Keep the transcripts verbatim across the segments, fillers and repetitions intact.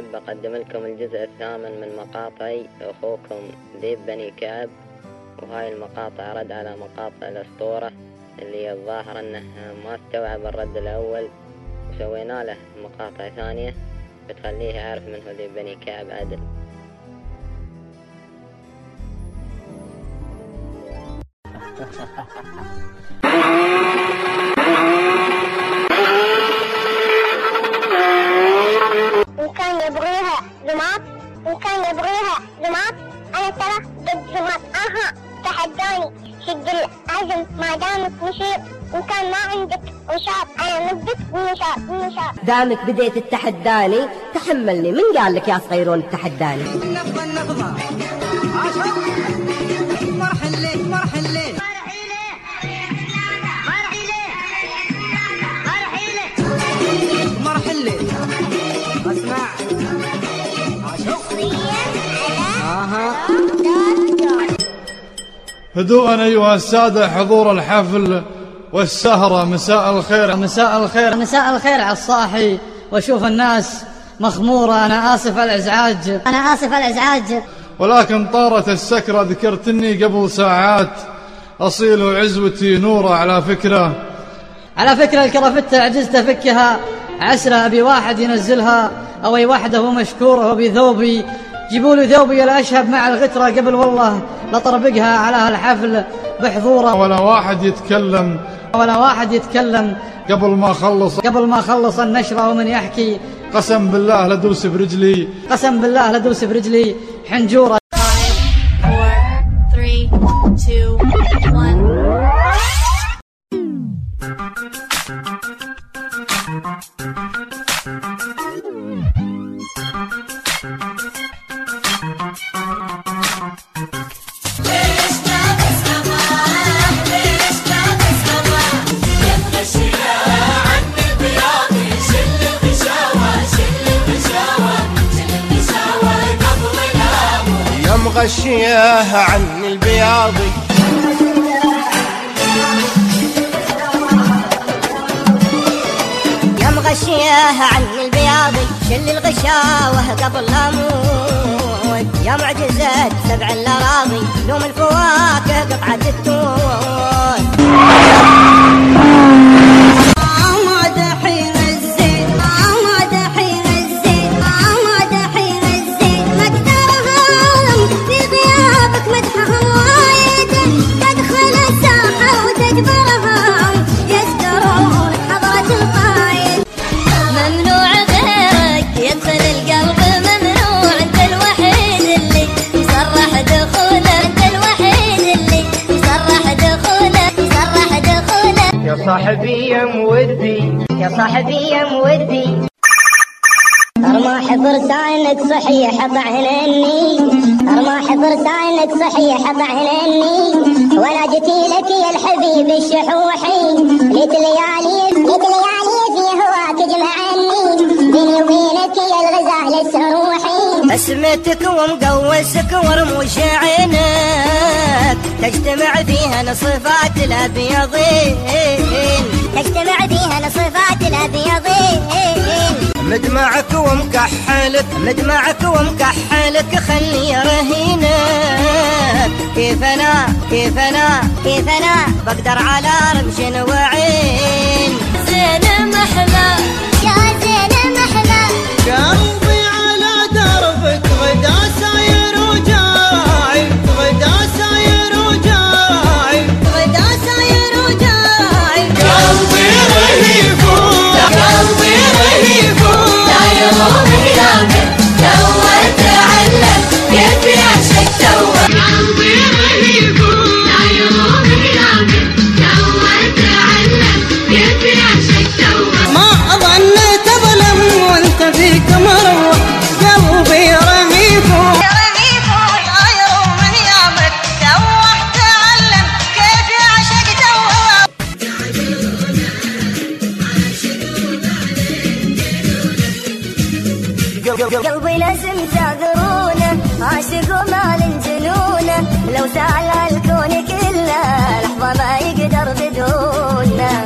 أحب أقدم لكم الجزء الثامن من مقاطعي أخوكم ذيب بني كعب. وهاي المقاطع رد على مقاطع الأسطورة اللي الظاهر أنه ما استوعب الرد الأول، وسوينا له مقاطع ثانية بتخليه يعرف من هو ذيب بني كعب عدل. وكان يبغيها زماط وكان يبغيها زماط. أنا ترى ضد زماط. أها تحداني شد العزم ما دامك مشير، وكان ما عندك نشاط. أنا نبت بالنشاط بالنشاط. دامك بديت التحداني تحملني، من قال لك يا صغيرون التحداني؟ النبضة النبضة عشر مرح الليل مرح الليل مرح الليل اسمع هدوءا أيها السادة، حضور الحفل والسهرة. مساء الخير. مساء الخير. مساء الخير على الصاحي، واشوف الناس مخمورة. أنا آسف على الإزعاج. أنا آسف على الإزعاج. ولكن طارت السكرة، ذكرتني قبل ساعات أصيل عزوتي نورة. على فكرة على فكرة الكرافتة عجزت أفكها، عسرة أبي واحد ينزلها، أو أي واحدة هو مشكورة وبذوبي. جيبوا لي ذوبي الأشهب مع الغترة قبل والله لطربقها على هالحفل بحضوره. ولا واحد يتكلم ولا واحد يتكلم قبل ما خلص قبل ما خلص النشرة ومن يحكي. قسم بالله لدوس برجلي قسم بالله لدوس برجلي حنجورة. مغشياه عن البياضي يا مغشياه عن البياضي شل الغشاوة قبل لا موت. يا معجزة سبع الأراضي لوم الفواكه قطعة التوت. يا صاحبي يا مودي يا صاحبي يا مودي. أرماح فرسانك صحيح طعنني، أرماح فرسانك صحيح طعنني، ولا جتي لك يا الحبيب الشحوحي. ليت ليالي ليت ليالي في هواك جمعني، بيني وبينك يا الغزال السروحي. اسمتك ومقوسك ورموش عينك تجتمع فيها صفات الابيضين، تجتمع فيها صفات الابيضين. مدمعك ومكحلك مدمعك ومكحلك خلي رهينك. كيف انا كيف انا كيف انا بقدر على رمش وعين. زين محلى يا زين محلى، قلبي على دربك غدا ساير وجاي، غدا ساير وجاي، غدا ساير وجاي. قلبي رهيب قلبي رهيب داير بكلامك دور تعلم كيف يعشق توه. قلبي رهيب داير بكلامك دور تعلم كيف يعشق توه. ما ظنيت اظلم وانت فيك مروح. قلبي رهيب رهيب غاير من يامك توه تعلم كيف يعشق توه. قلبي لازم تعذرونه، عاشق ومال جنونه، لو سال الكون كله لحظة ما يقدر بدونه.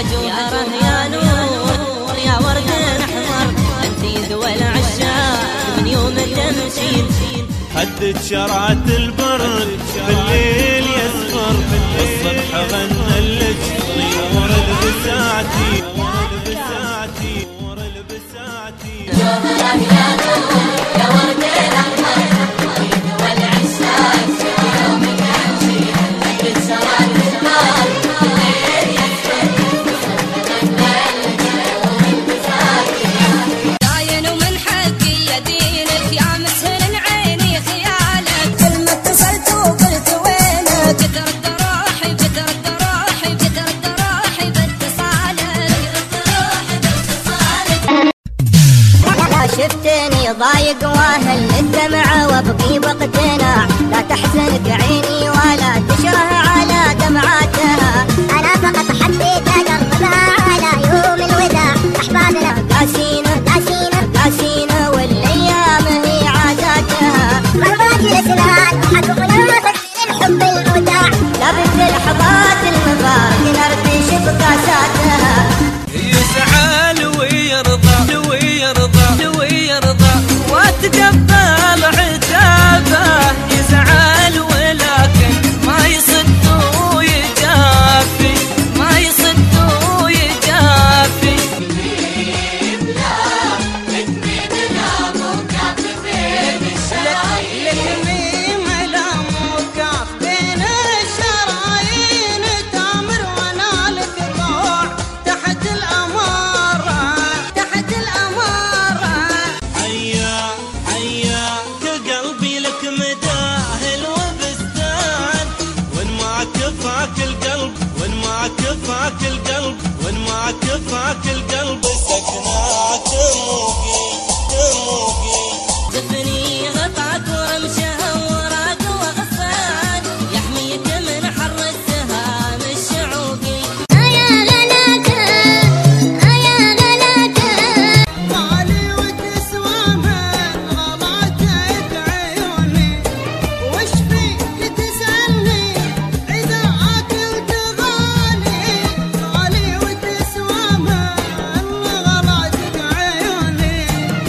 جوهره يا نور يا ورد احمر انتي ذوى العشاق من يوم تمشين. هدت شرعة البرد بالليل يسفر والصبح غنى لك طيور البساتي البساتي البساتي. جوهره يا نور يا ورد احمر انتي ذوى العشاق من يوم تمشين. هدت شرعة البرد بالليل يسفر والصبح غنى لك طيور البساتي. داين ومن حقي يدينك يا مسهل العين خيالك. كل ما اتصلت وقلت وينك كثر الدراحي كثر الدراحي كثر الدراحي باتصالك. شفتني ضايق واهل الدمعة وابقي بقتنا لا تحزنك عيني ولا تشره على دمعاتها. انا فقط حبيت اقربها على يوم الوداع احبابنا قاسينا قاسينا قاسينا والايام هي عاداتها. مرات الاسنان وحققنا الحب الوداع لابد اللحظات المبارك نردش بقاساتها. يزعل ويرضى ويرضى ويرضى وتقبل عتابه. يزعل ولكن ما يصد ويجافي ما يصد ويجافي. كفاك القلب وين ما كفاك القلب سكنات موقي موقي. زفني غطعك ورمشها وراك وغصان يحميك من حر السهام الشعوقي. يا غلاك يا غلاك غالي وتسوى من غلاتك عيوني. وش فيك تسألني إذا عاكلت غالي. غالي وتسوى من غلاتك عيوني.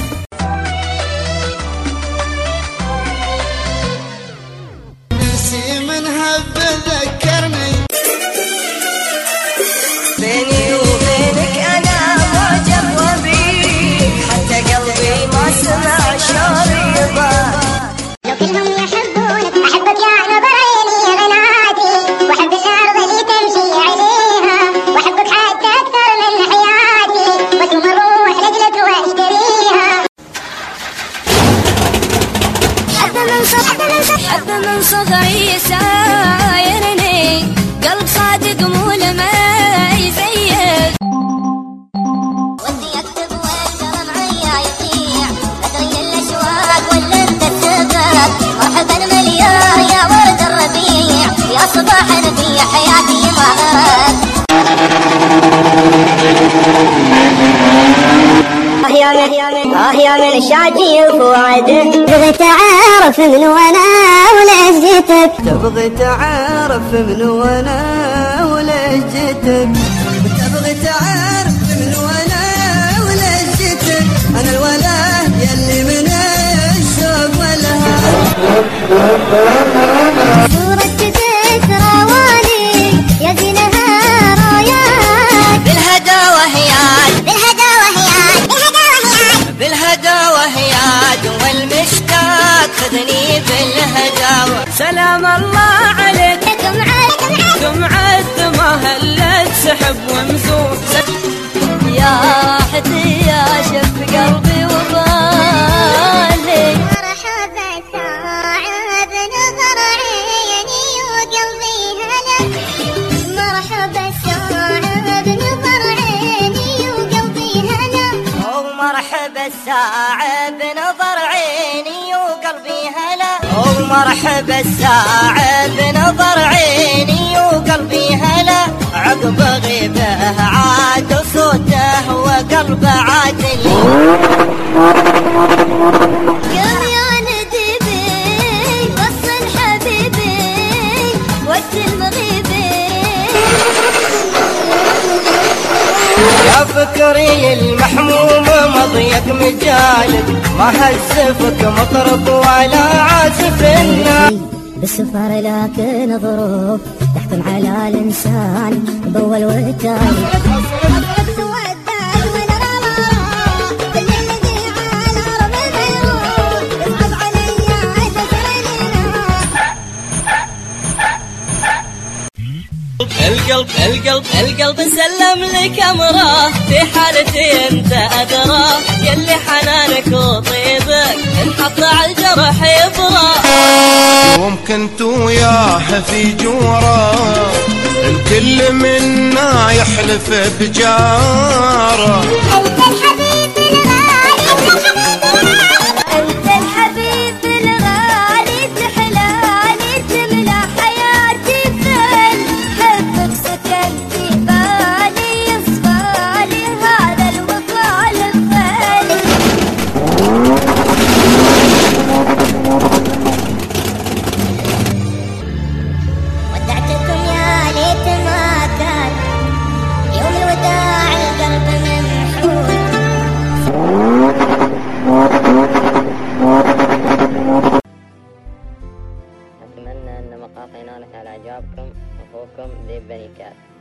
نسي من هب ذكرني. بيني وبينك انا معجب وبيك حتى قلبي ما سمع شعور يضاك. لو كلهم يحبونك احبك يا نظر عيني يا غناتي. واحب الارض اللي تمشي عليها واحبك حتى اكثر من حياتي. واسم اروح لاجلك واشتريها. حب من صغري حب من صغري سايرني قلب صادق مو لما يزيد. ودي اكتب والقلم عيا يطيع ادري الاشواق ولا انت السبب. مرحبا مليار يا ورد الربيع يا صباح في حياتي ما غرب. اه يا من اه يا من شاجي وفؤاده. تبغي تعرف من وانا وليش جيتك. تبغي تعرف من وانا وليش جيتك. تبغي تعرف من وانا وليش جيتك. انا الولا يلي من الشوق والهوى. صورتك تسراواني يا زينها رايات. بالهدى وهياد بالهدى وهياد بالهدى وهياد بالهدى وهياد والمشتاق خذني بالهداوة. سلام الله عليك دمعة دمعة ما هلت سحب ومسوح. يا حدي يا شف قلبي وبالي. مرحبا ساعة بنظر عيني وقلبي هلا. مرحبا ساعة بنظر عيني وقلبي هلا. ومرحبا الساعة بنظر عيني وقلبي هلا. ومرحبا الساعة بنظر عيني وقلبي هلا. عقب غيبه عاد صوته وقلبه عادي. قم يا ندبي وصل حبيبي وقت المغيبي. فكري المحمومة مضيق مجالك، ما هزفك مطرب ولا عازف الناي. بالسفر لكن ظروف تحكم على الإنسان بأول والتالي. القلب القلب القلب سلم لك امره، في حالتي انت ادرى، يلي حنانك وطيبك انحط على الجرح يبرى. يوم كنت وياه في جوره الكل منا يحلف بجاره. انت الحبيب الغالي انت الحبيب الغالي تحلالي تملى حياتي فل، حبك سكن في بالي يصفالي هذا الوفا للفل. ودعتكم يا ليت ما كان يوم الوداع القلب ممحون. أتمنى أن مقاطعنا نالت على إعجابكم. أخوكم ذيب بني كعب.